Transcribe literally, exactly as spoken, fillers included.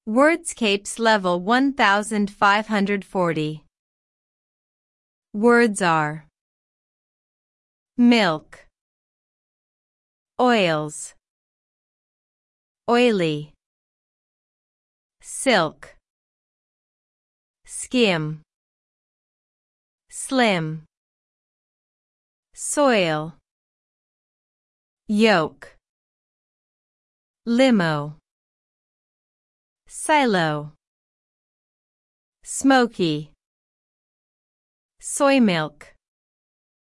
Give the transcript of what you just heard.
Wordscapes level one thousand five hundred forty. Words are milk, oils, oily, silk, skim, slim, soil, yolk, limo, silo, smoky, soy milk.